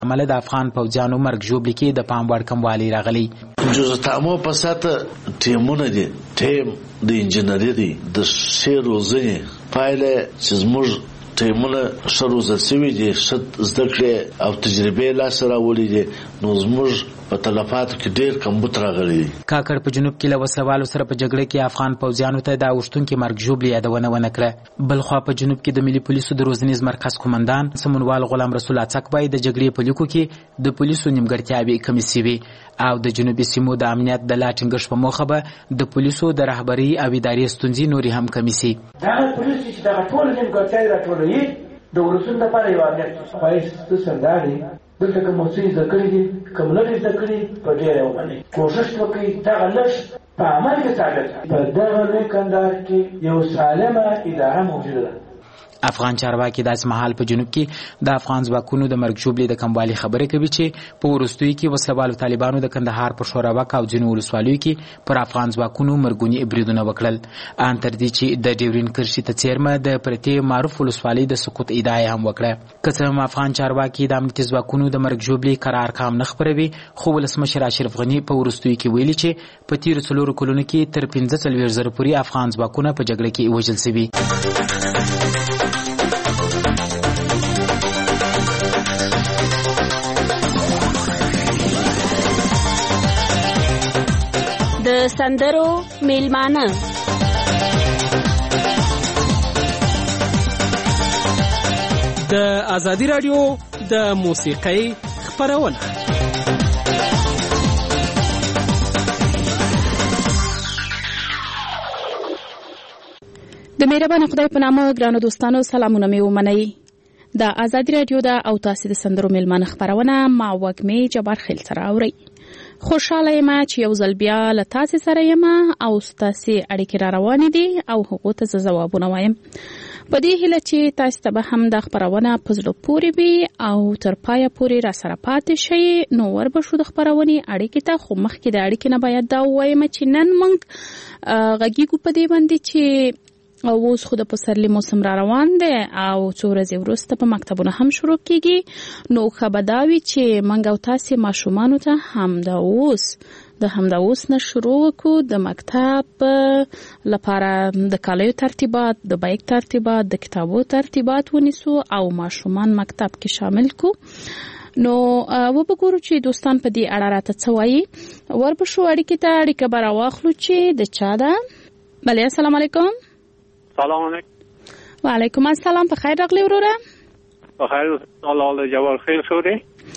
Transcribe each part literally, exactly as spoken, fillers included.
عمله د افغان پوځیانو مرګ ژوبلي کې د پام وړ کموالی راغلی. جزء تامو په ساته ټیمونه دي، ټیم د انجنیری دی د ښې روزنې پایله چې زموږ ټیمونه ښه روزل شوي دي، ښه زده کړې او تجربې لاسته راوړي دي، نو زموږ په تلفاتو کې ډېر کمبود راغلی دی. کاکړ په جنوب کې له وسلوالو سره په جګړه کې افغان پوځیانو ته د اوښتونکي مرګ ژوبلي یادونه ونه کړه. بلخوا په جنوب کې د ملي پولیسو د روزنیز مرکز قومندان سمونوال غلام رسول اڅک وایي د جګړې په لیکو کې د پولیسو نیمګړتیاوې کمې شوي او د جنوبي سیمو د امنیت د لا ټینګښت په موخه به د پولیسو د رهبرۍ او ادارې ستونزې نورې هم کمې شي. دغه پولیس چې دغه ټول نیمګړتیاوې راټولوي د ولسونو لپاره یو امنیت ښایست سرداري دلته کوم څه زده کړي دي کوم لږ زده کړي په ډېر ومني کوشش وکړي دغه لږ په عمل کې ثابت په دغه لوی کندهار کې یو سالمه اداره موجوده ده. افغان چارواکي داسې مهال په جنوب کې د افغان ځواکونو د مرګ ژوبلي د کموالي خبرې کوي چې په وروستیو کې وسلوالو طالبانو د کندهار په شوراوک او ځینو ولسوالیو کې پر افغان ځواکونو مرګوني بریدونه وکړل. ان تر دې چې د ډیورین کرښې ته څیرمه د پرتې معروف ولسوالۍ د سقوط ادعا هم وکړه. که څه هم افغان چارواکي د امنیتي ځواکونو د مرګ ژوبلي قرار ارقام نه خپروي، خو ولسمشر اشرف غني په وروستیو کې ویلي چې په تیرو څلورو کلونو کې تر پنځه څلوېښت زره پورې افغان ځواکونه په جګړه کې وژل شوي. د سندرو میلمانه د ازادي رادیو د موسیقۍ خپرونه. د مهربان خدای په نامه ګرانو دوستانو سلامونه مې ومنئ. د ازادي رادیو د او تاسو د سندرو میلمانه خپرونه ما وګمې جبار خیل سره اوري. خوشاله یم چې یو ځل بیا له تاسې سره یم او ستاسې اړیکې را روانې دي او هغو ته زه ځوابونه وایم. په دې هیله چې تاسو ته به هم دا خپرونه په زړه پورې وي او تر پایه پورې را سره پاتې شئ. نو وربشو د خپرونې اړیکې ته، خو مخکې د اړیکې نه باید دا ووایم چې نن موږ غږیږو په دې باندې چې او اوس خو د پسرلي موسم را روان دی او څو ورځې وروسته په مکتبونه هم شروع کیږي. نو ښه به دا وي چې موږ او تاسې ماشومانو ته همدا اوس د همدا اوس نه شروع وکړو د مکتب لپاره د کالیو ترتیبات، د بیک ترتیبات، د کتابو ترتیبات ونیسو او ماشومان مکتب کې شامل کو. نو و بګورو چې دوستان په دې اړه راته څه وایي. وربشو اړیکې ته اړیکه به راواخلو چې د چا ده. بله السلام علیکم. سلام علیکم. وعلیکم السلام. په خیر راغلی وروره. په خیر. الله جبار خیل شوري.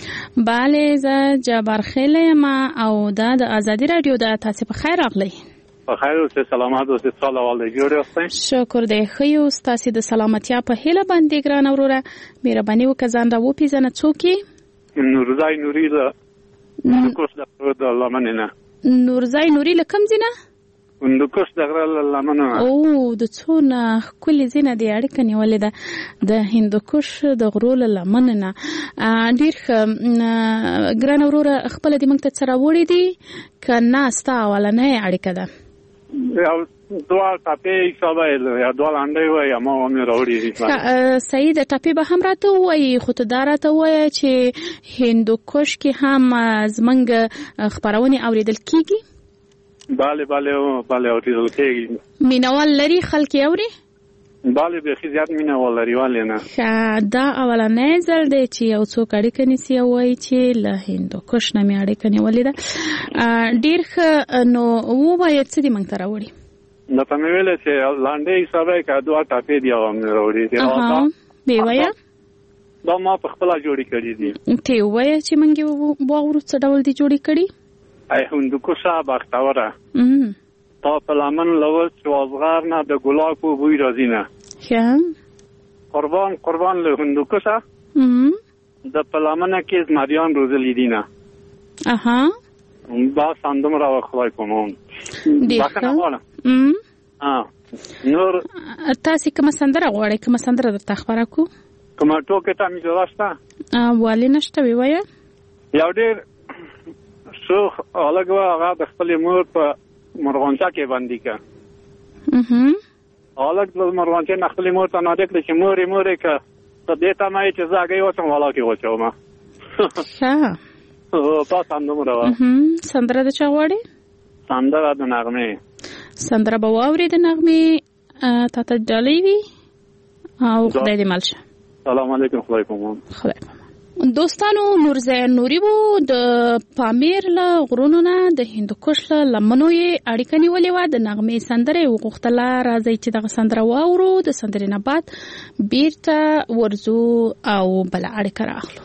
بله زه جبار خیل یم او دا د ازادي رادیو د تاسو په خیر راغلی. په خیر اوسئ، سلامات اوسئ، سلام علیکم جوړ اوسئ. شکر دی. ښه یو، ستاسو د سلامتیا په هیله باندې ګران وروره مهرباني وکړه ځان را وپېژنه. څوک یې؟ نورزای نوري له هندوکش د لمنې نه. نورزای نوري له کوم ځای نه؟ هندوکش د غره له لمنې نه. او د څونه ښکلې ځای نه دې اړیکه نیولې ده د هندوکش د غرو له لمنې نه. ډېر ښه ګران وروره، خپله دې موږ ته څه راوړي دي که نه ستا اولنۍ اړیکه ده؟ یو دوه ټاپې حسابه یا دوه لنډۍ وایي یا ما مې راوړي دي. صحیح ده، ټاپې به هم راته ووایي، خو ته دا راته ووایه چې هندوکش کې هم زموږ خپرونې اورېدل کېږي. بله بله بله اورېدل کېږي. مینوال لري خلک یې اوري؟ بله بیخي زیات مینوال لري، ولې نه. ښه، دا اولنی ځل دی چې یو څوک اړیکه نیسي او وایي چې له هندوکش نه مې اړیکه نیولې ده. ډېر ښه، نو ووایه څه دې موږ ته راوړي؟ درته مې ویلې چې لنډۍ حسابه که دوه ټاپې دي هغه مې راوړي دي. بې وایه دا ما په خپله جوړې کړي دي. ته ووایه چې موږ یې واورو څه ډول دي جوړې کړي. ای هندوکشه بختوره تا په لمن له وچ وازغر نه د ګلاب په بوی راځي نه. ښه، قربان قربان له هندوکشه د په لمنه کې زمریان روزلي دي نه. اها، بس همدومره وه خدای په امان. بخښنه غواړم. نور تاسې کومه سندره غواړئ؟ کومه سندره درته خپره کړو؟ کومه ټوکې ته مې جوړه شته؟ ولې نشته، ووایه. یو ډېر ښه هلک و، هغه د خپلې مور په مرغانچه کې بندي کړه. هلک د مرغانچې نه خپلې مور ته نارې کړه چې مورې مورې که ته دې تمه یې چې زه هګۍ وچم والا کې وچومه. ښه تاسو هم دومره وه. سندره د چا غواړې؟ سندره د نغمې. سندره به واورې د نغمې تا ته ډالۍ وي او خدای دې مل شه. سلام علیکم. خدای پامان. خدای پامان. دوستانو نورزی نوري وو د پامیر له غرونو نه د هندوکش له لمنو یې اړیکه نیولې وه. د نغمې سندره یې وغوښتله. راځئ چې دغه سندره واورو. د سندرې نه بعد بیرته ورځو او بله اړیکه راخلو.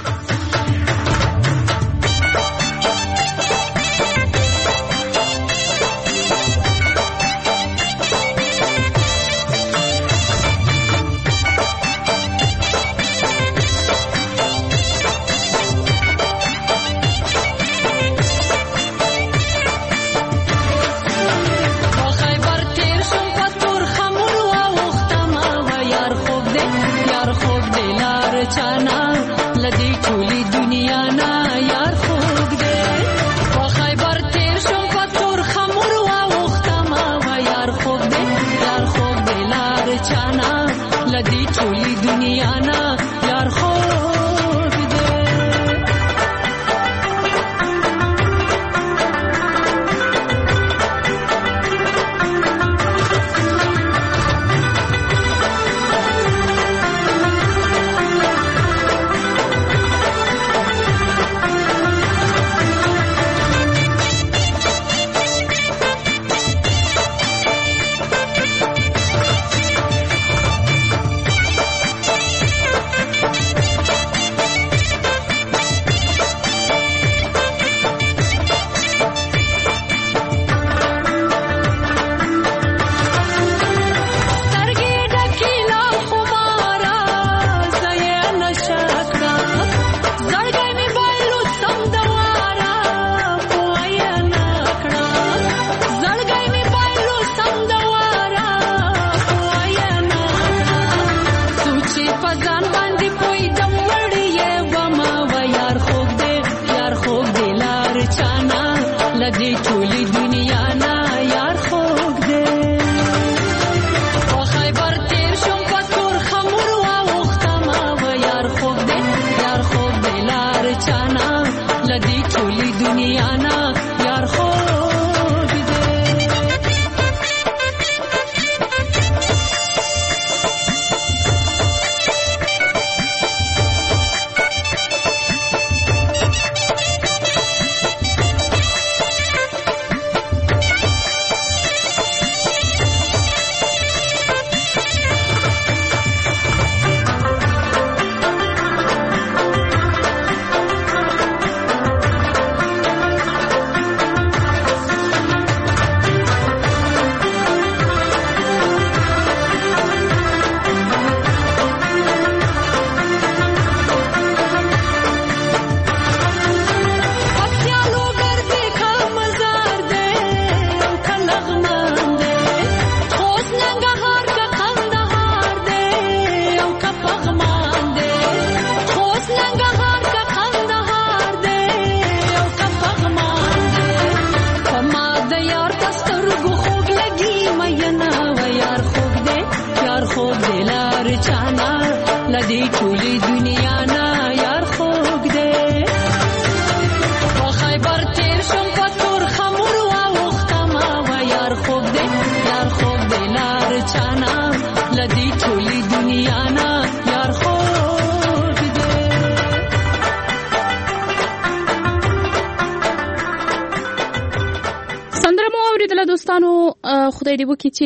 خدای دې وکړي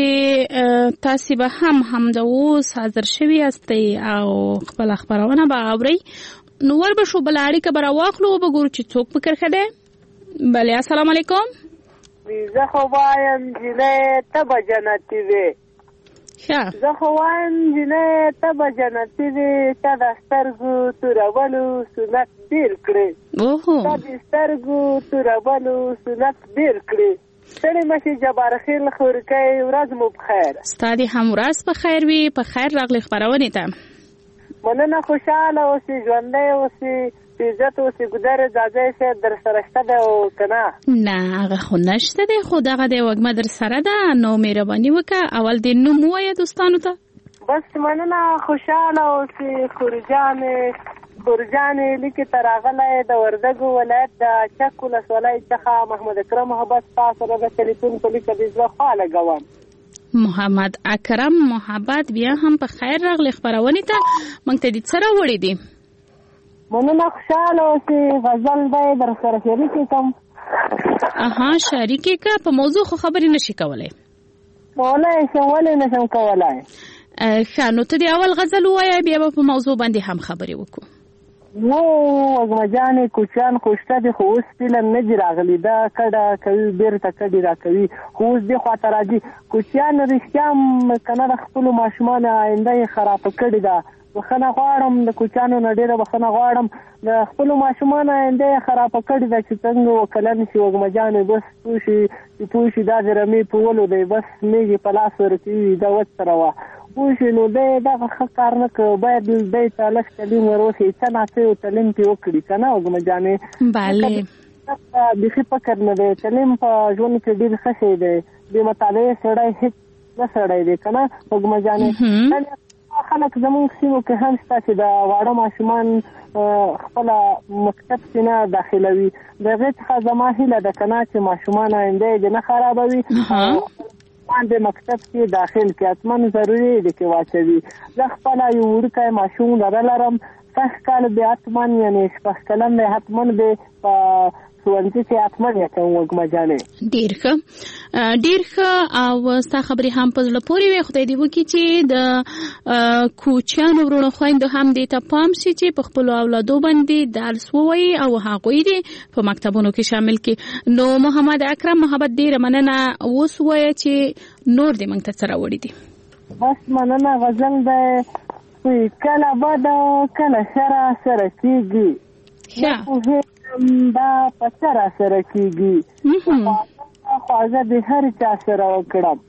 چې تاسو به هم هم د اوس حاضر شوي یاستئ او خپله خپرونه به اورئ. نو ور به شو بله اړیکه به راواخلو به ګورو چې څوک په کرښه دی. بلې السلام علیکم. زه خو وایم جینۍ ته به جنتي وې. زه خو وایم جینۍ ته به جنتي وې. تا د سترګو تورولو سنت ډېر کړې. تا د سترګو تورولو سنت ډېر کړې. ستړي مشي جبار خیل خورکۍ ورځ مو بخیر. ستا دې هم ورځ په خیر وي. په خیر راغلې خپرونې ته. مننه. خوشحاله اوسې، ژوندی اوسې، عزت اوسې. ګودر ځاځی صاحب در سره شته دی او که نه؟ نه هغه خو نشته دی، خو دغه دی وږمه در سره ده. نو مهرباني وکړه اول دې نوم ووایه دوستانو ته. بس مننه. خوشحاله اوسې خورجانې. ګورجانې لیکي ته راغلی د وردګو ولایت د چک ولسوالۍ څخه محمد اکرم محبت ستا سره د ټلیفون په لیکه د زړه خوا لګوم. محمد اکرم محبت بیا هم په خیر راغلی خپرونې ته. موږ ته دې څه راوړي دي؟ مننه، خوشحاله اوسې. غزل دی در سره شریکې کوم. اها شریکې که په موضوع خو خبرې نشي کولی؟ کولای شم، ولې نشم کولی؟ ښه نو ته د اول غزل ووایه بیا به په موضوع باندې هم خبرې وکړو. نو وږمه جانې کوچیان خو شته دي خو اوس فلم نه دي راغلي، دا کډه کوي بیرته کډې را کوي خو اوس دې خواته راځي. کوچیان رښتیا هم که نه د خپلو ماشومانو آینده یې خرابه کړې ده. بخښنه غواړم د کوچیانو نه ډېره بخښنه غواړم، د خپلو ماشومانو آینده یې خرابه کړې ده چې څنګه وکلن شي وږمه جانې بس پوه شي چې پوه شي دا د رمې په ولو دی بس میږي په لاس ورکوي دا وسره وه پوه شي نو دی دغه ښه کار نه کوي. باید دی ته لږ تعلیم وروښي، څه ناڅه یو تعلیم پرې وکړي که نه وږمه جانې؟ بله بیخي فکر نه دی. تعلیم په ژوند کې ډېر ښه شی دی. بې مطالعې سړی هېڅ نه سړی دی که نه وږمه جانې؟ خلک زموږ سیمو کې هم شته چې د واړه ماشومان خپله مکتب کې نه داخلوي. د هغې څخه زما هیله ده که نه چې ماشومان آینده یې دې نه خرابوي، د مکتب کې داخل کې حتما ضروري دی کې واچوي. زه خپله یو وړوکی ماشوم لره لرم، سږ کال به حتما یعنې شپږ کلن دی، حتما به په ښوونځي کې حتما یې کوم وږمه جانې. ډېر ښه ډېر ښه. او ستا خبرې هم په زړه پورې وي. خدای دې وکړي چې د کوچیانو وروڼو خویندو هم دې ته پام شي چې په خپلو اولادو باندې درس ووایي او هغوی دې په مکتبونو کې شامل کړي. نو محمد اکرم محبت ډېره مننه. اوس ووایه چې نور دې موږ ته څه راوړي دي؟ بس مننه. غزل دی کله بد کله ښه راسره کېږي، دا په څه راسره کېږي، خواږه د هر چا سره وکړم،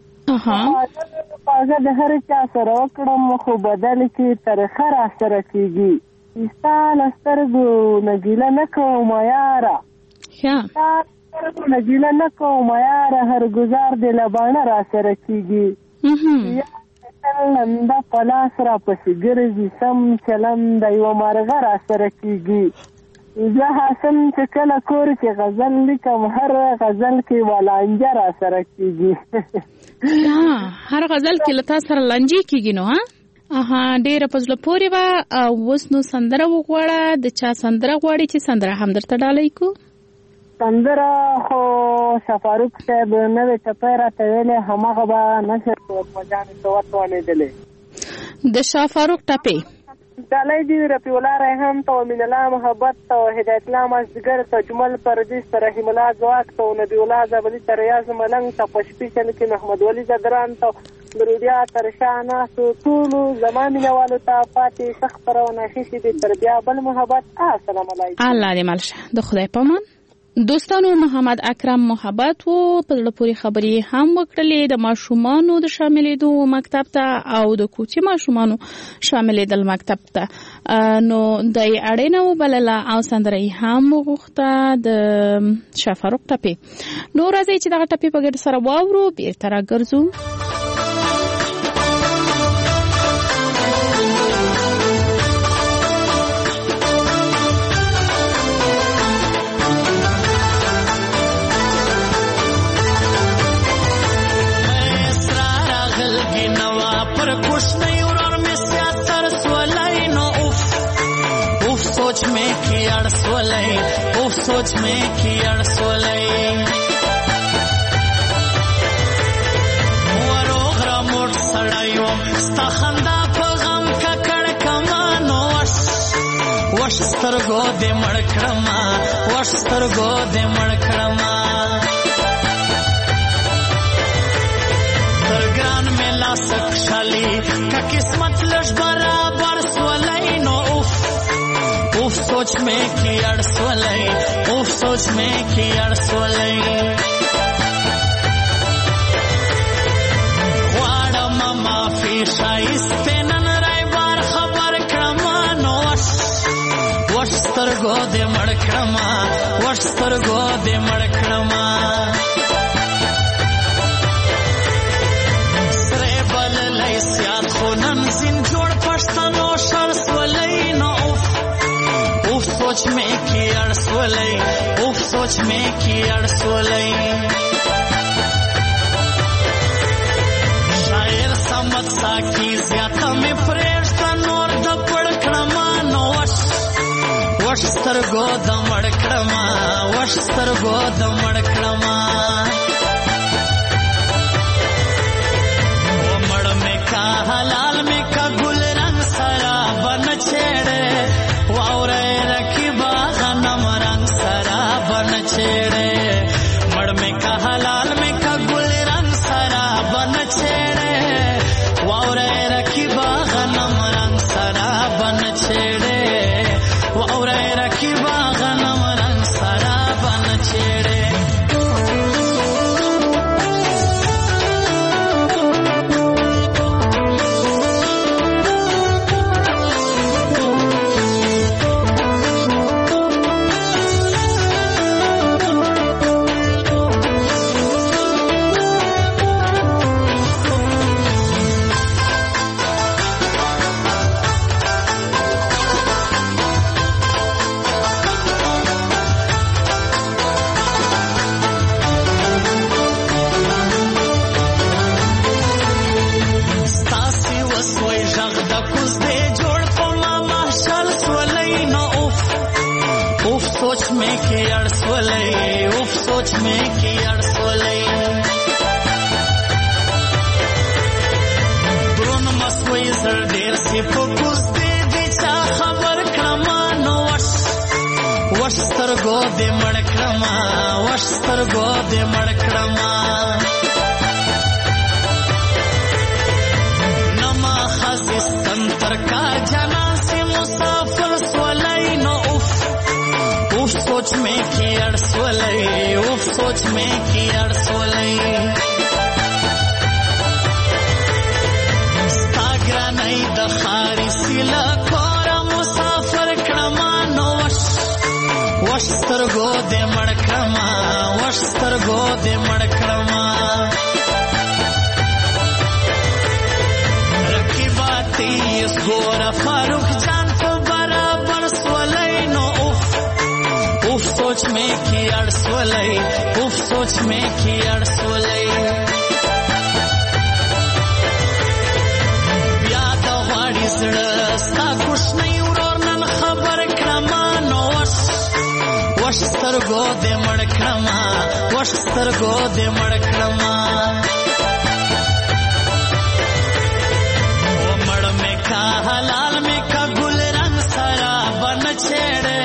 خواږه د هر چا سره وکړم خو بدل کې ترخه راسره کېږي. ستا له سترګو نه ګیله نه کوم یاره، ستا له سترګو نه ګیله نه کوم یاره، هر ګزار د له باڼه راسره کېږي. لنده په لاس را پسې ګرځي، سم چلند د یوه مرغه راسره کېږي. زه حسن چې کله کور کې غزل لیکم، هر غزل کې ولانجه را سره کېږي. هر غزل کې له تا سره لانجې کېږي نو ها؟ اها ډېره په زړه پورې وه. اوس نو سندره وغواړه. د چا سندره غواړې چې سندره هم درته ډالۍ کړو؟ سندره خو شفاروق صاحب نوې ټپۍ راته ویلې، هماغه به نشر وږمه جانې ته وتوانېدلې. د شفاروق ټپۍ ډالۍ دي رفیع الله ریحان ته، امین الله محبت ته، هدایت الله مازدیګر ته، جمل پردیس ته، رحیم الله ځواک ته، نبی الله زبلي ته، ریاض ملنګ ته، په شپېچل کې محمد ولی زدران ته، درودیا تر شا ناستو ټولو زما مینهوالو ته پاتې ښه خپرونه ښې دي تر بیا بل محبت. السلام علیکم. الله دې مل شه. د خدای پامان. دوستانو محمد اکرم محبت وو، په زړه پورې خبرې هم وکړلې د ماشومانو د شاملېدو مکتب ته او د کوچي ماشومانو شاملېدل مکتب ته. نو د یې اړینه وبلله او سندره یې هم وغوښته د شفاروق ټپې. نو راځئ چې دغه ټپې په ګډه سره واورو، بیرته راګرځو. सोच में की अड़सोले ओ सोच में की अड़सोले वरोगरा मोट सड़ायो स्ताखंदा पगम का कड़ कमानो वश वश स्तरगो दे मड़कड़मा वश स्तरगो दे मड़कड़मा दरगान में ला सकशाली का किस्मत लश बराबर सोलाई नो उफ सोच में की अड़सोले उफ सोच में की अड़सोले वाड़ा मामा फी शाइस्ते नन राय बार खबर क्रमानो वश वश स्तरगो दे मड़कड़मा वश स्तरगो दे मड़कड़मा सरे बल लई सियाद खुनन जिन जोड़ पश्तनो शर्स वलई नो उफ की अड़सोलई उफ सोच में की अड़सोलई शायर समत साकी ज्यादा में प्रेष्टा नोर द पड़कड़मा नो वश वश स्तरगो द मड़कड़मा वश स्तरगो द मड़कड़मा वो मड़ में का हलाल में का गुल रंग सरा बन छेड़े वावरे रखी बागनम रंग सरा बन छेड़े मड़ में का हलाल में का गुल रंग सरा बन छेड़े वावरे रखी बागनम रंग सरा बन छेड़े वावरे रखी बागनम रंग सरा बन छेड़े सोच में की अड़सोलई उफ सोच में की अड़सोलई ब्रुन मसवई जर देर से फोकुस दे दिशा खबर क्रमा नो वश वश स्तरगो दे मड़क्रमा वश स्तरगो दे मड़क्रमा नमा खसिस तंतर का जना से मुसाफिर सोलई नो उफ सोच में की अड़सोलई उफ सोच में की अड़सोलई स्तागरा नहीं दखारी सिला कोरा मुसाफिर क्रमा नो वश वश स्तरगो दे मड़क्रमा वश स्तरगो दे मड़क्रमा रखी बाती इस गोरा फारूक जान को बराबर सोलई नो उफ सोच में की अड़सोलई उफ सोच में की अड़सोलई याद वाड़ी सड़स्ता कुछ नहीं उरोर नन खबर क्रमा नो वश वश स्तरगो दे मड़क्रमा वश स्तरगो दे मड़क्रमा वो मड़ में का हलाल में का गुल रंग सरा बन छेड़े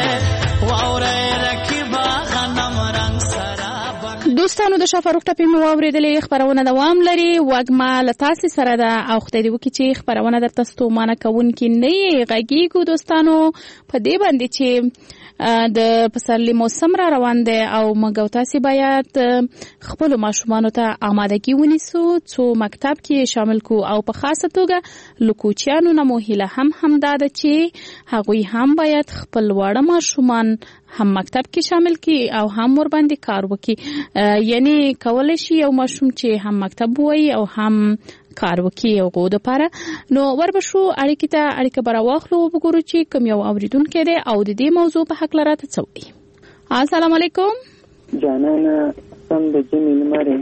دوستانو د شفاروق ټپې مو واورېدلې خبرونه دوام لري وږمه له تاسې سره ده او خدای دې وکړي چې خبرونه درته ستومانه کوونکې نه یې غږیږو دوستانو په دې باندې چې د پسرلي موسم را روان دی او موږ او تاسې باید خپلو ماشومانو ته آمادګي ونیسو څو مکتب کې شامل کو او په خاصه توګه له کوچیانو نه مو هیله هم همدا ده چې هغوی هم باید خپل واړه ماشومان هم مکتب کې شامل کی او هم ور باندې کار وکي یعنی کولای شي یو ماشوم چې هم مکتب وای او هم کار وکي او غو د پاره نو وربشو اړیکې ته اړیکه برا واخلو وګورو چې کوم یو اوریدونکو دی او د دې موضوع په حق لاره ته څوي السلام علیکم جانانا سم د جمیل مری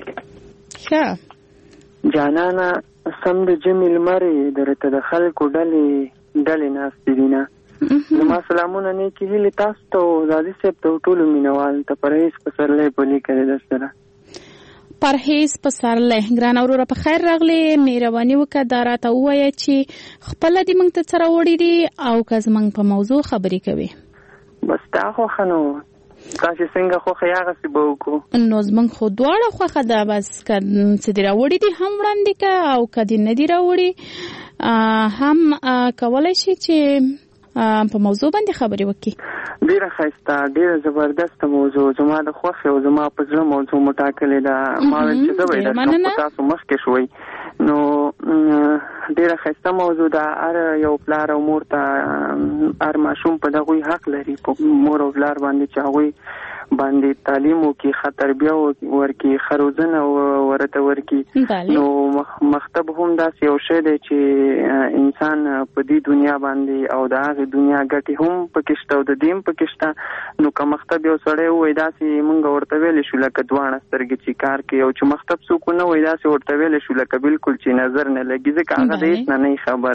ښه جانانا سم د جمیل مری درته د خلکو ډلې ډلې ناستې دي نه نو سلامونه نه کې هلي تاسو ته زادي صاحب ته ټول مینوال ته پرهیز پسرلې پلي کړی د سره پرهیز پسرلې ګران اورو په خیر راغلی مهرباني وکړه دا راته ووایه چې خپل دې موږ ته سره وړي دي او که زموږ په موضوع خبرې کوي بس تا خوښه نو تاسو څنګه خوښه یې هغسې به وکړو نو زموږ خو دواړه خوښه ده بس که څه دې راوړي دي هم وړاندې که او که دې نه دي راوړي هم کولی شي چې په موضوع باندې خبرې وکړي ډیره ښایسته ډیره زبردسته موضوع زما د خوښې او زما په زړه موضوع مو ټاکلې ده ما ویل چې زه به یې درکړم خو تاسو مخکې شوئ نو ډیره ښایسته موضوع ده هر یو پلار او مور ته هر ماشوم په دغوی حق لري په مور او پلار باندې چې هغوی باندې تعلیم وکړي، ښه تربیه ورکړي، ښه روزنه ورته ورکړي. نو مکتب هم داسې یو شی دی چې انسان په دې دنیا باندې او د هغې دنیا ګټې هم پکې شته او د دې هم پکې شته. نو که مکتب یو سړی ووایي داسې مونږ ورته ویلی شو لکه دواړه سترګې چې کار کوي، او چې مکتب څوک ونه وایي داسې ورته ویلی شو لکه بالکل چې نظر نه لګي، ځکه هغه د هېڅ نه نه خبر.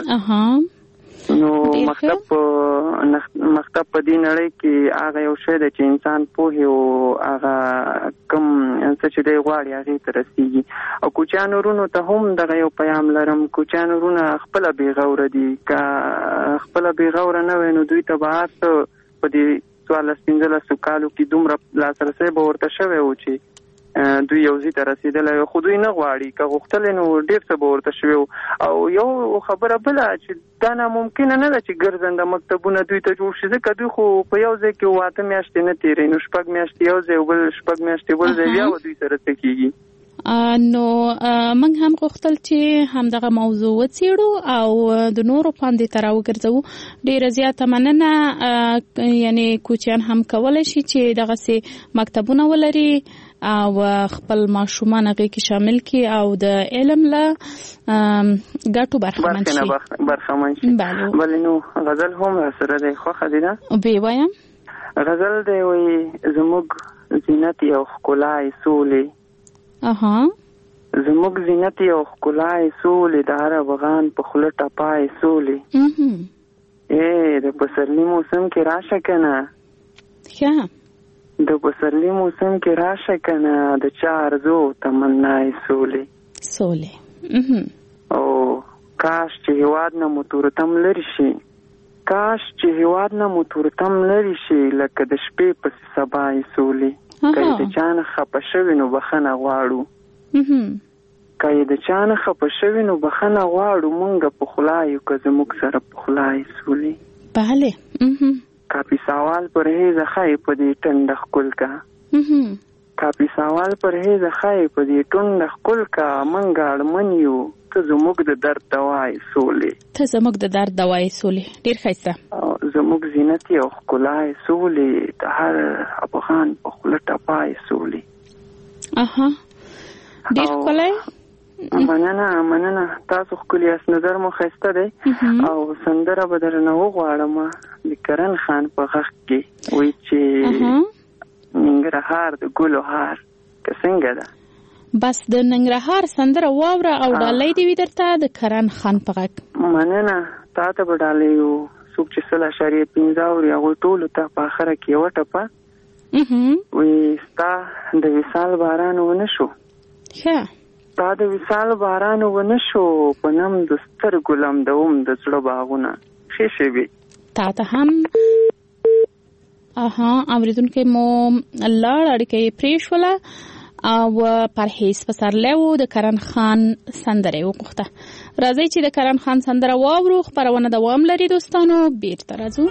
نو مکتب مکتب په دې نړۍ کې هغه یو شی دی چې انسان پوهې او هغه کوم څه چې دی غواړي هغې ته رسېږي. او کوچیانو وروڼو ته هم دغه یو پیام لرم، کوچیانو وروڼه خپله بې غوره دي، که خپله بې غوره نه وی نو دوی ته به هر څه په دې څوارلس پنځلسو کالو کې دومره لاسرسی به ورته شوی و چې دوی یو ځای ته رسېدلی وي، خو دوی نه غواړي. که غوښتلی نو ډېر څه به ورته شوي وو. او یو خبره بله چې دا ناممکنه نه ده چې ګرځنده مکتبونه دوی ته جوړ شي، ځکه دوی خو په یو ځای کې اووه اته میاشتې نه تېروي، نو شپږ میاشتې یو ځای بل شپږ میاشتې بل ځای بیا به دوی سره څه کېږي. نو موږ هم غوښتل چې همدغه موضوع وڅېړو او د نورو پاندې ته راوګرځوو. ډېره زیاته مننه. یعنې کوچیان هم کولی شي چې دغسې مکتبونه ولري او خپل ماشومان هغې کې شامل کړي او د علم له ګټو برخمن شي. برخمن شي. بلې نو غزل هم راسره دی، خوښه دي نه؟ ویې وایم. غزل دی وایي زموږ زینت یو ښکلا یې سولې. اها زموږ زینت یو ښکلا یې سولې، د هر افغان په خوله ټپا یې سولې. ای د پسرلي موسم کې راشه کنه، ښه د پسرلي موسم کې راشه کنه، د چا ارزو تمنا یې سولې سولې. او کاش چې هېواد نه مو تورتم لرې شي، کاش چې هېواد نه مو تورتم لرې شي، لکه د شپې پسې سبا یې سولې. که یې د چا نه خفه شوي نو بخښنه غواړو، که یې د چا نه خفه شوي نو بخښنه غواړو، مونږ په خوله یو که زموږ سره په خوله یې سولې. بله کاپي سوال پرهیزه ښایي په دې ټنډه ښکل کا، کاپي سوال پرهیزه ښایي په دې ټنډه ښکل کا، مونږ اړمن یو ته زموږ د درد دوا یې سولې، ته زموږ د درد دوا یې سولې. ډېر ښایسته. زموږ زینت یې او ښکلا یې سولې، د هر افغان په خوله ټپا یې سولې. اها ډېر ښکلی. مننه مننه. تاسو ښکلي یاست، نظر مو ښایسته دی. او سندره به درنه وغواړم د کرن خان په غږ کې، وایي چې ننګرهار د ګلو هار. که څنګه ده؟ بس د ننګرهار سندره واوره او ډالۍ دې وي درته د کرن خان په غږ. مننه. تا ته به ډالۍ وو، څوک چې سل اشاریه پنځه اوري هغوی ټولو ته په آخره کې یوه ټپه وایي ستا د وصال باران ونه شو، ښه ستا د وصال باران ونه شو، په نم د سترګو لمدوم د زړه باغونه. ښې شېبې تا ته هم. اها اورېدونکی مو لاړ، اړیکه یې پرېښوله او پرهیز پسرلی و د کرن خان سندره یې وغوښته. راځئ چې د کرن خان سندره واورو. خپرونه دوام لري دوستانو، بیرته راځو.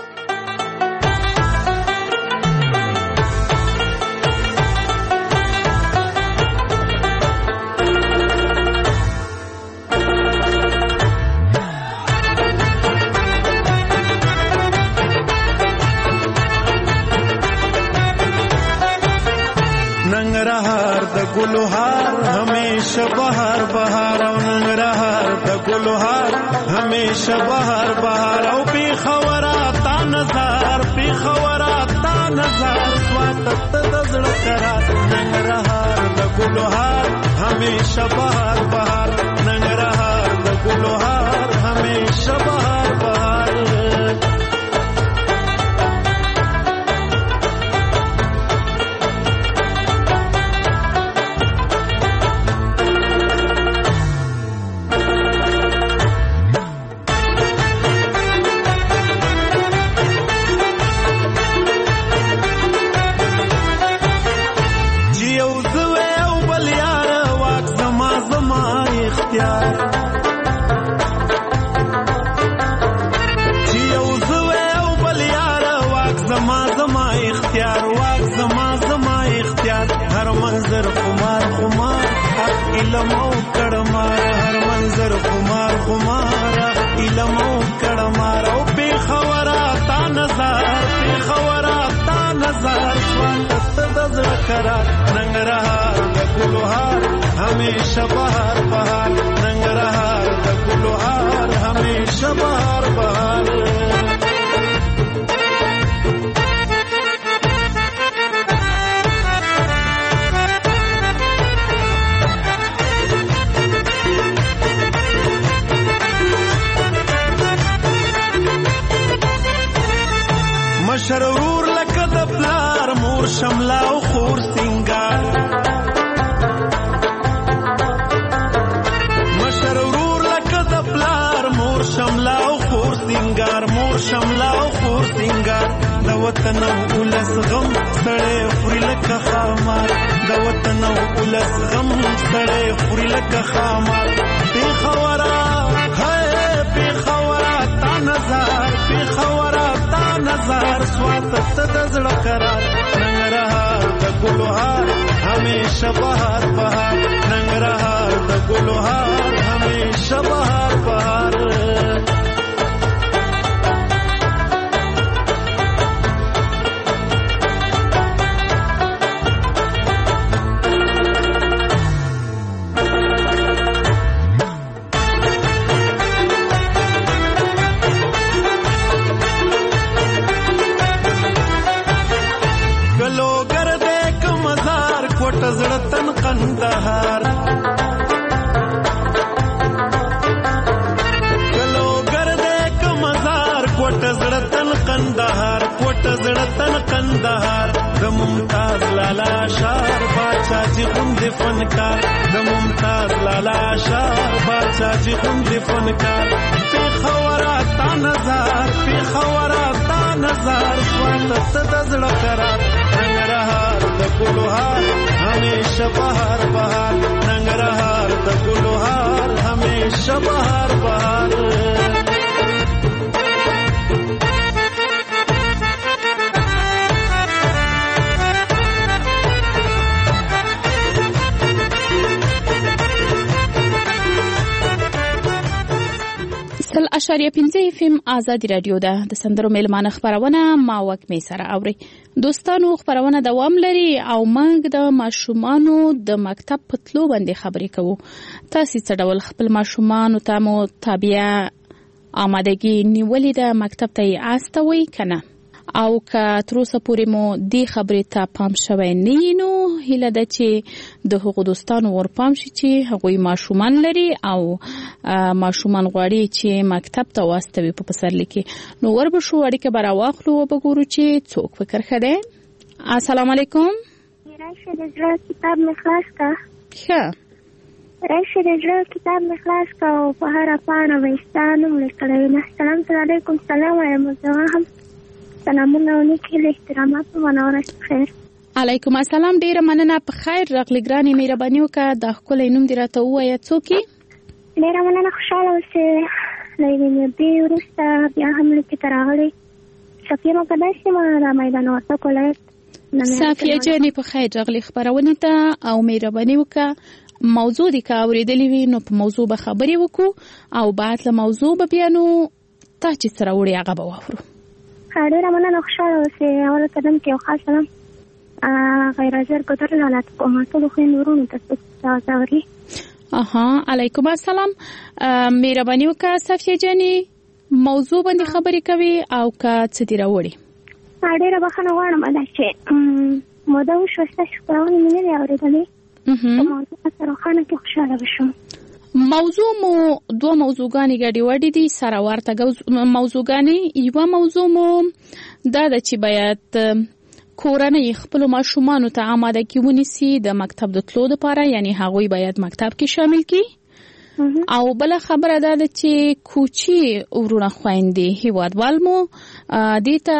ننګرهار د ګلو هار همیشه بهار بهار، او ننګرهار د ګلو هار همیشه بهار بهار، او پیښوره تا نظر پیښوره تا نظر سواتت د زړه قرار. ننګرهار د ګلو هار همیشه بهار بهار، ننګرهار د ګلو هار همیشه بهار بهار. علمو کړمار هر منظر خمار خمارا، علمو کړمار او په خورا تا نظر په خورا تا نظر نظر سوالت د زړه قرار ننګرهار د ګلو هار همیشه بهار بهار ننګرهار د ګلو هار همیشه بهار بهار مشر ورور لکه د پلار مور شملا او خور سنگار مشر ورور لکه د پلار مور شملا او خور سنگار مور شملا او خور سنگار د وطن ولس غم سړی خوري لکه خامار د وطن ولس غم سړی خوري لکه خامار پیښورا هاي پیښورا تا نظر پیښورا نظر سواتت د زړه قرار ننګرهار د ګلو هار همیشه بهار بهار ننګرهار د ګلو هار همیشه بهار بهار زړتن قندهار کلو ګرده ک مزار کوټ زړتن قندهار کوټ زړتن قندهار د ممتاز لالا شار باچا جی خوند فنکار د ممتاز لالا شار باچا جی خوند فنکار پیښورا تا نظر پیښورا تا نظر سوالت د زړه قرار ننګرهار د ګلو هار همیشه بهار بهار ننګرهار د ګلو هار همیشه بهار بهار سل اشاریه پنځه اف ام آزادی رادیو ده د سندرو میلمانه خبرونه ما وکمې سره اوري دوستانو خبرونه دوام لري او موږ د ماشومانو د مکتب په تلو باندې خبرې کوو تاسو څه ډول خپل ماشومانو ته مو تابعه آمادګي نیولې ده مکتب ته یې استوي کنه او که تر اوسه پورې مو دې خبرې ته پام شوی نه نو هیله ده چې د هغو دوستانو ورپام شي چې هغوی ماشومان لري او ماشومان غواړي چې مکتب ته واستوي په پسرلي کې نو وربشو اړیکه به راواخلو وبګورو چې څوک فکر ښه دی السلام علیکم راشه د زړه کتاب مې خلاص کا ښه راشه د زړه کتاب مې خلاص کا او په هره پاڼه به ستا نوم لیکلی وي السلام علیکم سلام وایم زه هم سلامونه ولیکي له احتراماتو منوره خیر علیکم السلام ډیره مننه په خیر راغلی ګرانې مهرباني وکړه دا ښکلی نوم دې راته ووایه څوک یې ډیره مننه خوشحاله اوسې له یوې مودې وروسته بیا هم لیکې ته راغلی صفیه مقدس یم د میدان وردګ ولایت صفیه جانې په خیر راغلی خپرونې ته او مهرباني وکړه موضوع دې که اورېدلې وي نو په موضوع به خبرې وکړو او بعد له موضوع به بیا نو تا چې څه راوړې هغه به واورو ډیره مننه خوشحاله اوسې اول قدم کې یو خاص سلام غیر حاضر ګودر لاله کوم ټولو خویندو ورونو ته اوري اها علیکم السلام مهرباني وکړه صفیه جانې موضوع باندې خبرې کوي او که څه دې راوړي ډیره بخښنه غواړم دا چې موده وشوه ستاسو خپرونې مې نه دي اورېدلې په موضوع سره روښانه کې خوشحاله بشم موضوع مو دوه موضوعګانې ګډې وډې دي سره ورته موضوعګانې یوه موضوع مو دا ده چې باید کورنۍ خپلو ماشومانو ته آمادګي ونیسي د مکتب د تلو دپاره یعنی هغوی باید مکتب کې شامل کړي او بله خبره دا ده چې کوچي ورونه خویندې هیوادوال مو دې ته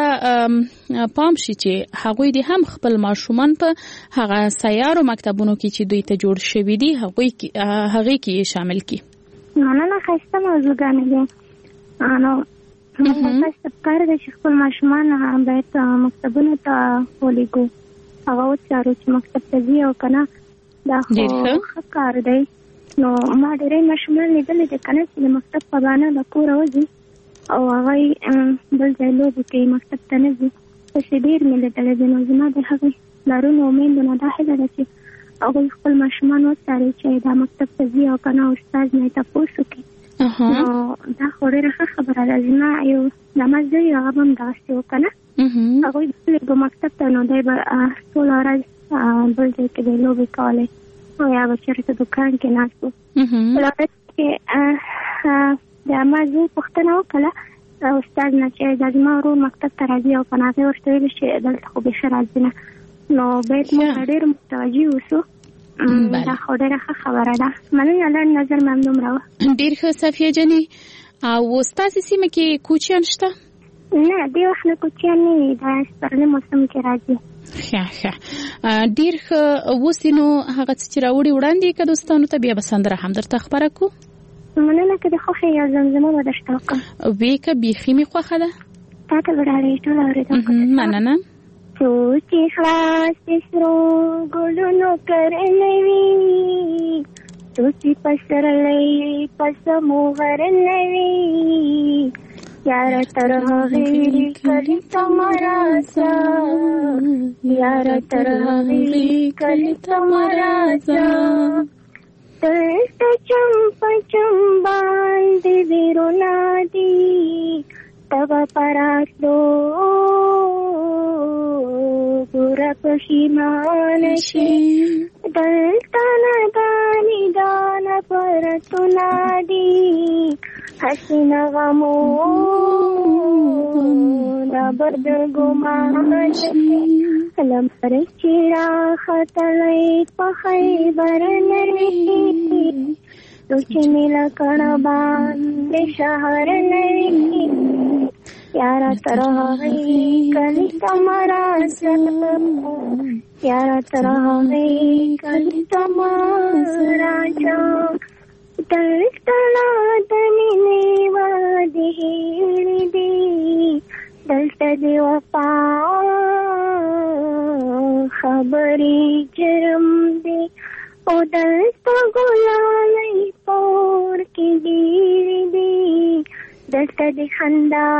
پام شي چې هغوی دې هم خپل ماشومان په هغه سیارو مکتبونو کې چې دوی ته جوړ شوي دي هغوی هغې کې شامل کړي مننه ښایسته موضوعګانې دي نو موږ ته پکار ده چې خپل ماشومان باید مکتبونو ته ولېږو هغه وڅارو چې مکتب ته ځي او که نه دا خو ښه کار دی نو ما ډېری ماشومان لیدلي دي که نه چې د مکتب په بهانه له کوره وځي او هغوی بل ځای لوبې کوي مکتب ته نه ځي چې ډېر مې لیدلی دی. نو زما د هغې پلارونو او میندو نه دا هیله ده چې هغوی خپل ماشومان وڅاري چې دا مکتب ته ځي او که نه استاد نه یې تپوس وکړي. نو دا خو ډېره ښه خبره ده. زما یو زما زوی هغه به هم دغسې و که نه هغوی به مکتب ته نو دی به ټوله ورځ بل ځای کې به یې لوبې کولې او یا به چېرته دوکان کې ناست و. بله ورځ کې د ما زوی پوښتنه وکړله استاد نه چې دا زما ورور مکتب ته راځي او که نه هغې ورته ویلې چې دلته خو بیخي راځي نه. نو باید موږ ډېر متوجه اوسو. دا خو ډېره ښه خبره ده. مننه. لنډ نظر مې همدومره وه. ډېر ښه صفیه جانې. او ستاسې سیمه کې کوچیان شته؟ نه دې وخت نه کوچیان نه وي. دا سپرلي موسم کې راځي. ښه ښه ډېر ښه. اوس نو هغه څه چې راوړي وړاندې که دوستانو ته بیا به سندره هم درته خپره کړو. مننه. که د خوښې یو زمزمه به درته وکړم. وې که بیخي مې خوښه ده. تا ته به ډالۍ ټول اورېدونکو ته مننه. څو چې خلاص د سرو ګلونو کرلی وي څو چې پسرلی پسمو غرلی وي یاره تر هغې کلي ته مه راځه یاره تر هغې کلي ته مه راځه دلته چم په چم باندې ویرونه دي تبا پراتلو ګوره پښیمان شي دلته ندانې دانه پرتونه دي حسینه غمونه بر د ګمان شي لمر چې راختلی په خیبر نه وي چې میله کړه باندې شهر نه وي یاره تر هغې کلي ته مه راځه یاره تر هغې کلي ته مه راځه دلته لا د مینې وعدې هیلې دي دلته د وفا خبرې جرم دی او دلته ګلالۍ پور کې ډېرې دي دلته د خندا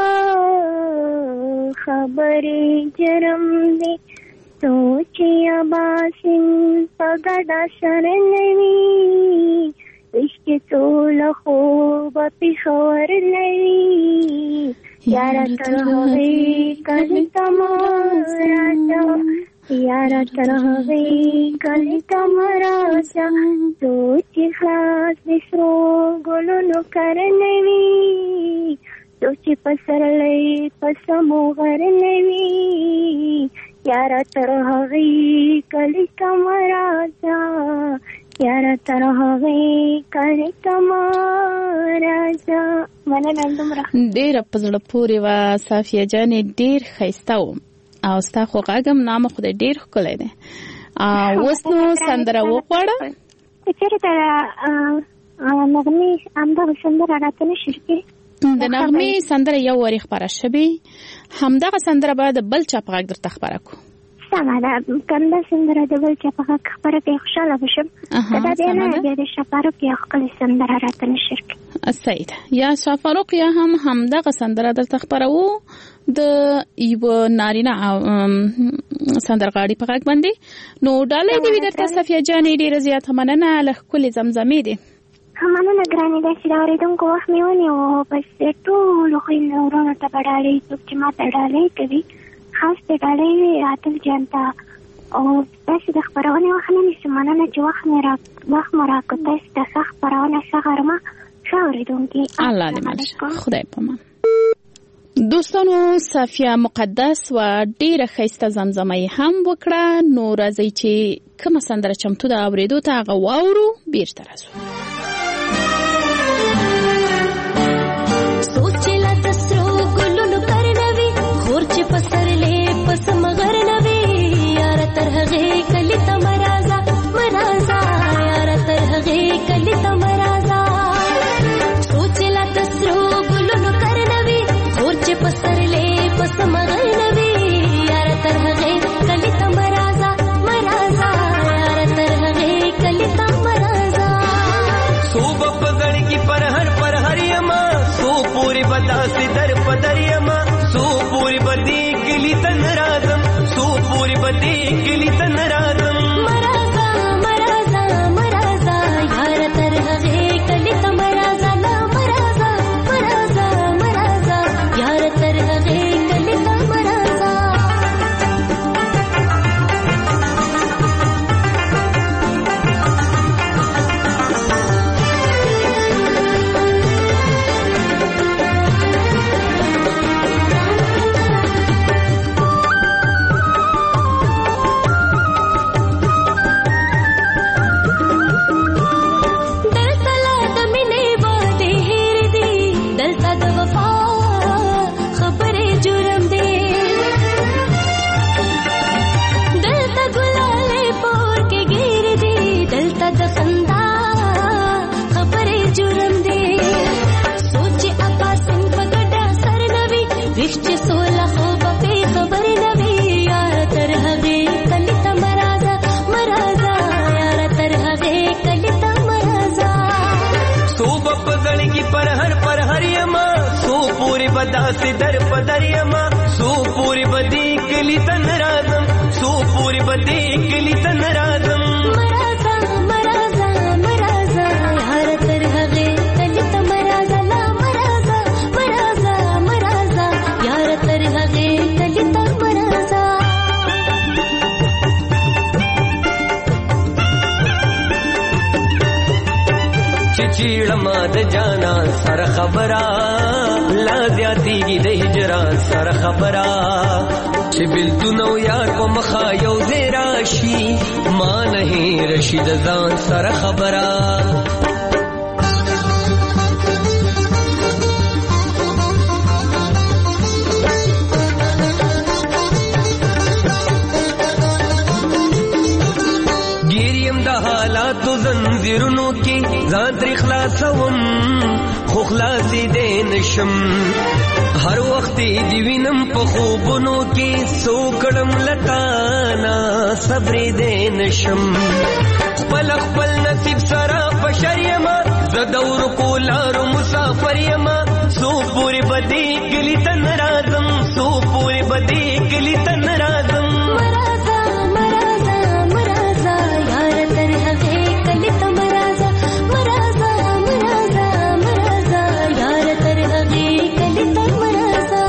خبرې جرم دی سوچ اباسین په ګډه سر نه وي عشق ټوله خوبه پېښور نه وي یاره تر هغې کلي ته مه راځه یاره تر هغې کلي ته مه راځه څو چې خلاص د سرو ګلونو کرلی وي څو چې پسرلی په سمو غرلی وي یاره تر هغې کلي ته مه راځه یاره تر هغې کلي ته مه راځه. مننه. دومره ډېره په زړه پورې وه صافیه جانې. ډېر ښایسته و او ستا خو غږ هم نامه خدای ډېر ښکلی دی. اوس نو سندره وغواړه. که چېرته نغمې همدغه سندره راته نه شي کړي. د نغمې سندره یو وارې خپره شوې همدغه سندره به د بل چا په غږ درته خپره کړو. سمه ده. که همدا سندره د بل چا په غږ خپره کړې خوشحاله به شم. که دا بیا نه بیا د شفاروق یا ښکلې سندره راته نه شي کړي. صحیح ده. یا شفاروق یا هم همدغه سندره درته خپروو د یوه نارینه سندرغاړي په غږ باندې. نو ډالۍ دې وي درته صفیه جانې. ډېره زیاته مننه. له ښکلې زمزمې دې مننه ګرانې. داسې د اورېدونکو وخت مې ونیو. بس ټولو خویندو ورونو ته به ډالۍ څوک چې ما ته ډالۍ کوي خاص د ډالۍ وي عادل جان ته او داسې د خپرونې وخت نه نیسو. مننه چې وخت مې را وخت مو راکړو. تاسې ته ښه خپرونه ښه غرمه ښه اورېدونکي. الله دې مل شه. خدای پامان. دوستانو صافیه مقدس و ډیره ښایسته زمزمه هم وکړه. نو راځي چې کومه سندره چمتو ده اورېدو ته هغه واورو بیرته راځو. سوچلا د سرو ګلونو کرنوي خور چې پسرلې پس مغر نوي یار تر هغه کلی ته مرازا مرازا یار تر هغه کلی ته مرازا سوچلا د سرو ګلونو کرنوي خور چې پسرلې پس مغر نوي یار تر هغه کلی ته مرازا مرازا یار تر هغه کلی ته مرازا صوب پزړ کی پر هر پر هر یما سو پوری بتا سی در پدر یما سو پوری بدی کلی ته بدی کلی تن راځم مرازا مرازا مرازا یار تر هغه کلی ته مرازا لا مرازا مرازا مرازا یار تر هغه کلی ته مرازا داسې در پدر یما سو پوری بدی کلی تن راځم سو پوری بدی کلی تن راځم مرازا مرازا مرازا یار تر هغه کلی ته مرازا لا مرازا مرازا مرازا یار تر هغه کلی ته مرازا چچیړما د جانا سر خبره لا زیاتیږي د هجران سر خبره چې بلتون او یار په مخا یو ځای راشي ما نه رشید ځان سر خبره تو زنجیرونو کې ځان تر خلاصوم خو خلاصې دې نشم هر وخت دې وینم په خوبونو کې سو کړم لتانا صبر دې نشم خپل خپل نصیب سره بشر یما زدور کولارو مسافر یما سو پوری بدی کلی تن راځم سو پوری بدی کلی تن راځم مرازا مرازا مرازا یار تر هغه کلی ته مرازا مرازا مرازا مرازا یار تر هغه کلی ته مرازا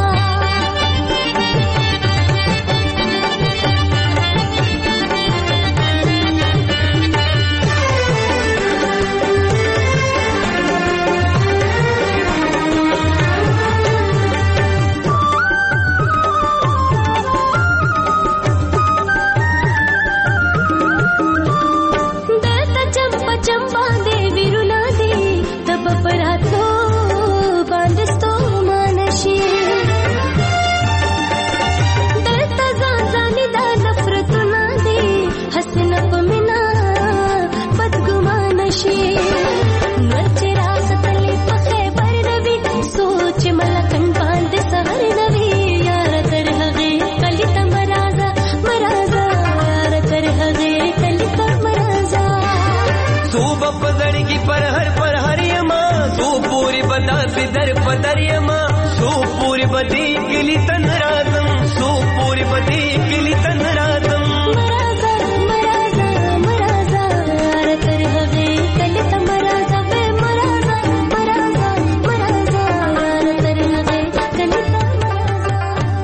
در پدر یما سو پوری بدی کلی تن راځم سو پوری بدی کلی تن راځم مرازا مرازا مرازا یار تر هغه کلی ته مرازا به مرازا مرازا مرازا یار تر هغه کلی ته مرازا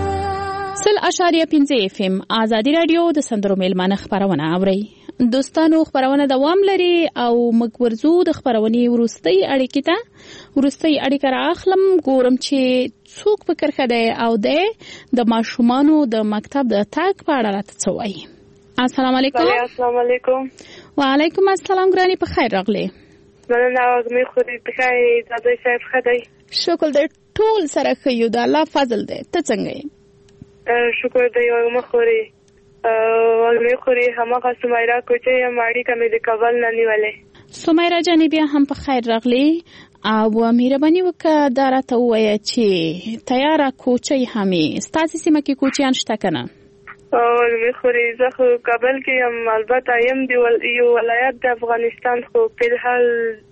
سل اشاریه پنځه اف ام ازادي رادیو د سندرو میلمانه خبرونه اوري دوستانو خبرونه دوام لري او موږ ورزو د خبرونې ورستۍ اړیکې ته ورستۍ اړیکه راخلم ګورم چې څوک فکر کړي او د ماشومانو د مکتب د تاک په اړه راته څه وایي. السلام علیکم. السلام علیکم. وعلیکم السلام ګراني په خیر راغلي. مننه واګمې خو دې په خیر زده صاحب خدای شکر دې ټول سره خيو د الله فضل دې ته څنګه یې شکر دې واګمې خوري واګمې خوري همغه سمیرا کوچې ماړي کمې د کابل نه نیولې. سمیرا جانې بیا هم په خیر راغلي او مهرباني وکړه دا راته ووایه چې تیاره کوچۍ همې ستاسې سیمه کې کوچیان شته که نه؟ واګمې خوري زه خو کابل کې یم البته یم د یو ولایت د افغانستان خو فلحال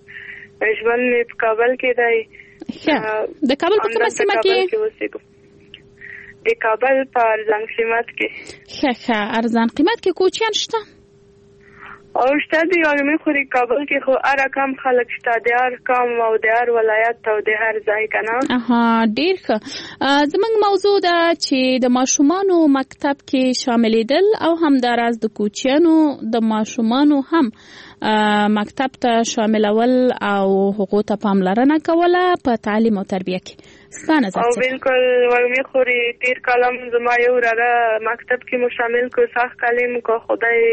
ژوند مې په کابل کې دی. ښه د کابل په کومه سیمه کې؟ د کابل په ارزان قیمت کې. ښه ښه ارزان قیمت کې کوچیان شته او شته دی علمي خوري کابل کې خو هر کم خلک شته د هر کم او د هر ولایت او د هر ځای کنه. اها ډیر ښه. زموږ موضوع ده چې د ماشومانو مکتب کې شاملېدل او همداراز د کوچیانو د ماشومانو هم مکتب ته شاملول او حقوق ته پاملرنه کوله په تعلیم او تربیه کې ستا نظر څه؟ او بالکل علمي خوري تیر کالم زما یو راره مکتب کې مو شامل کو سخت کالم کو خدای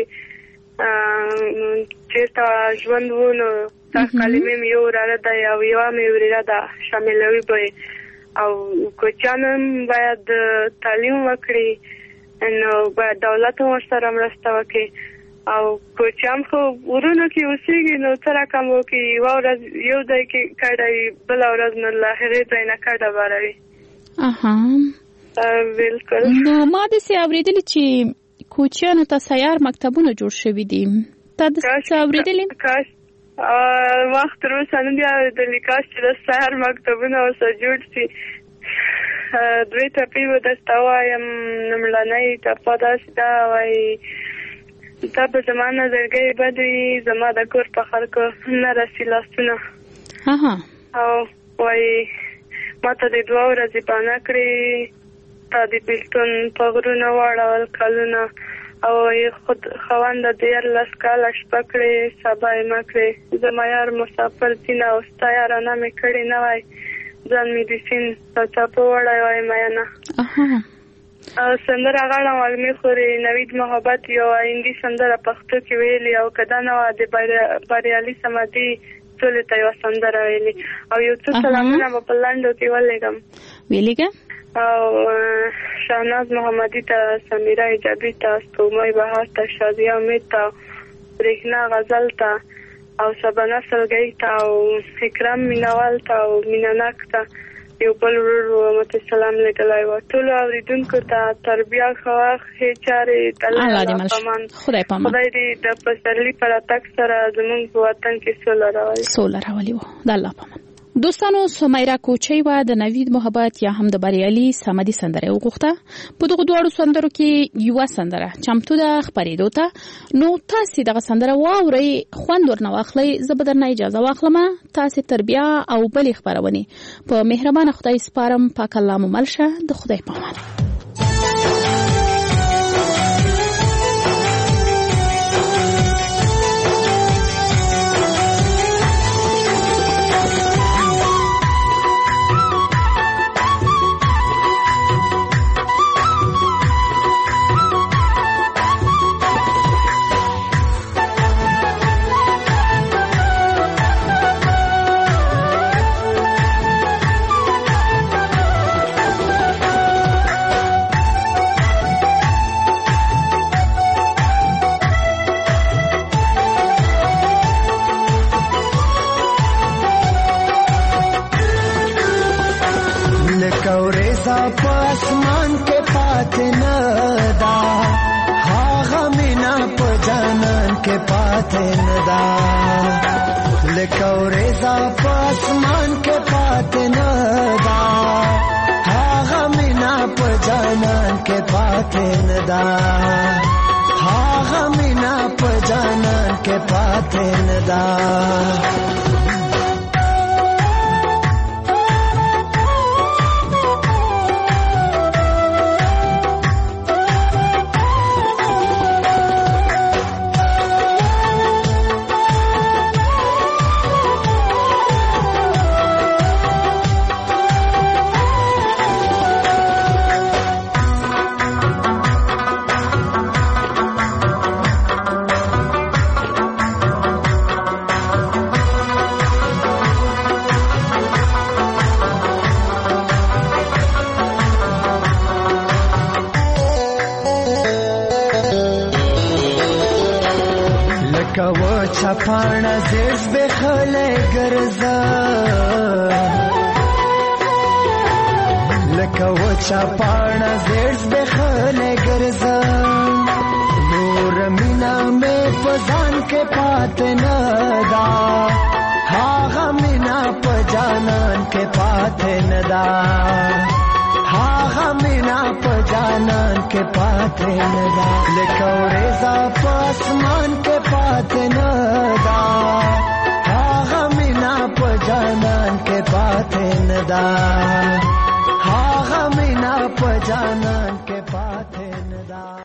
چیرته ژوند وو نو سخت کلمې مې یو راره ده او یوه مې ورېره ده شاملوي به او کوچیان هم باید تعلیم وکړي نو باید دولت هم ورسره مرسته وکړي او کوچیان خو ورونو کې اوسېږي نو څه رقم وکړي یوه ورځ یو ځای کې کډه وي بله ورځ نو له هغې ځای نه کډه باروي. اها بالکل. نو ما داسې اورېدلي چې کوچیانو ته سیار مکتبونه جوړ شوي دي. تا داسې اورېدلي؟ کاش وخت تر اوسه نه دي اورېدلي. کاش چې د سیار مکتبونه ورسره جوړ شي. دوې ټپې به درته ووایم. لومړنۍ ټپه داسې ده وایي تا به زما نظرګۍ بد وي زما د کور په خلکو نه رسي لاسونه او وایي ما ته د دوه ورځې بانه کړې تا د بیلتون په غرونه واړول کلونه او خود خاونده د یارلس کاله شپه کړې سبا یې مه کړې زما یار مسافر ځینه او ستا یارانه مې کړې نه وای ځان مې د سیند په څپو وړی وای میینه. او سندره غاړم علمي خوري نوید محبت یو هندي سندره پښتو کې ویلي او که دا نه وه د بریالي سمدي سولې ته یوه سندره ویلي او یو څه سلامونه به په لنډو کې ولېږم. ویلېږه او شاهناز محمدي ته سمیره ایجابي ته سپوږمۍ بهار ته شادیه امید ته برېښنا غزل ته او سبانه سلګۍ ته او اکرام مینوال ته او مینهناک ته یو بل ورور مته سلام لګلای و. ټولو اوریدونکو ته تربیه خو ښې چارې الله پامان خدای پامان خدای دې د پسرلي پر اتک سره زموږ په وطن کې سوله راولي سوله راولي و د الله پامان. دوستانو سمیرا کوچی و د نوید محبت یا هم د بریالي سمدي سندره وغوښته. په دغه دواړو سندرو کې یوه سندره چمتو ده خپرېدو ته. نو تاسې دغه سندره واورئ خوند ورنه واخلئ. زه به درنه اجازه واخلم. تاسې تربیه او بلې خپرونې په مهربانه خدای سپارم. پاک الله مو مل شه. د خدای پامان. چپانا زیز بخله گرزا لکه و چپانا زیز بخله گرزا نور مینا میں پزان کے پات ندا هاغا مینا پجانان کے پات ندا हाँ मीना पजानान के पाते नदा लेकोरे जा आसमान के पाते नदा हाँ मीना पजानान के पाते नदा हाँ मीना पजानान के पाते नदा।